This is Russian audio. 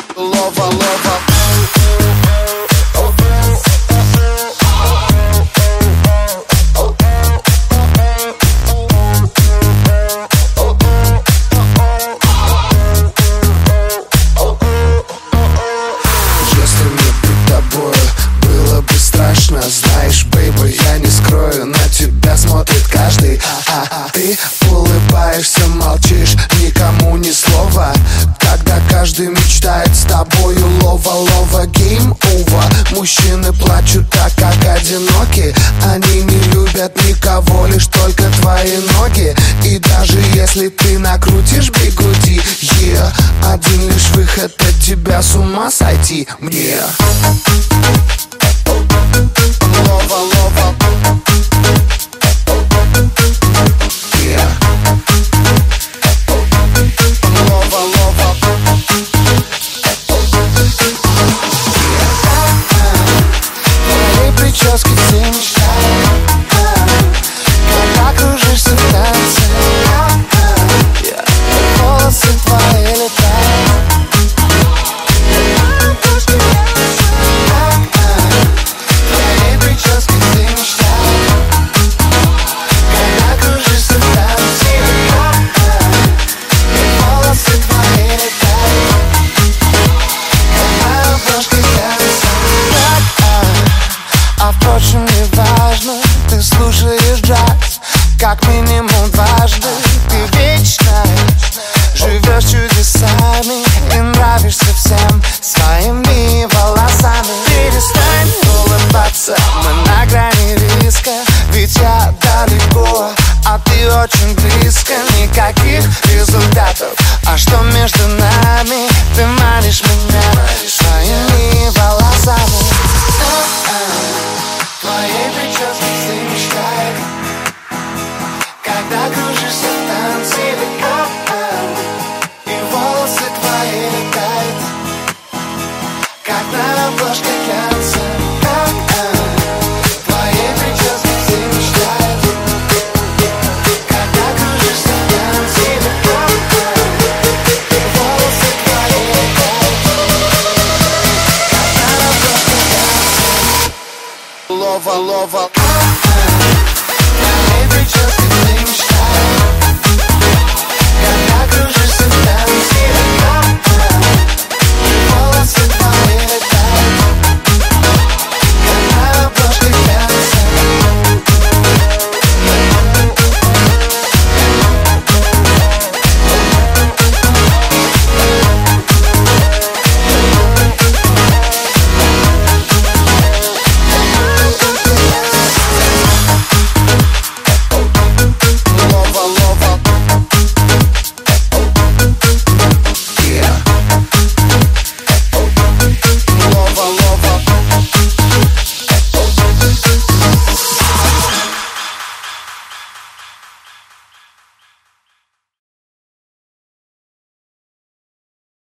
Лова, лова. Если мне быть тобой было бы страшно, знаешь, бейби, я не скрою, на тебя смотрит каждый. Ты улыбаешься, молчишь, никому ни слова, когда каждый мечтает с тобою. Лова, лова, game over. Мужчины плачут так, как одиноки. Они не любят никого, лишь только твои ноги. И даже если ты накрутишь бигуди, один лишь выход от тебя с ума сойти мне. Лова, лова. Лова, лова. Твоей прически все мечтают, когда кружишься в танце. Волосы твои летают. Твоей прически все мечтают, когда кружишься в танце. Волосы твои летают, когда обложка танца. А впрочем, не важно, ты слушаешь джаз как минимум дважды. Ты вечно живешь чудесами и нравишься всем своими волосами. Перестань улыбаться, мы на грани риска, ведь я далеко, а ты очень близко. Никаких результатов, а что между нами? Ты манишь меня своими волосами. Твоей прически все мечтают, когда кружишься в танце. И волосы твои летают, как на обложке глянца. Твоей прически все мечтают, когда кружишься в танце. И волосы твои летают, как на обложке глянца. Лова, лова.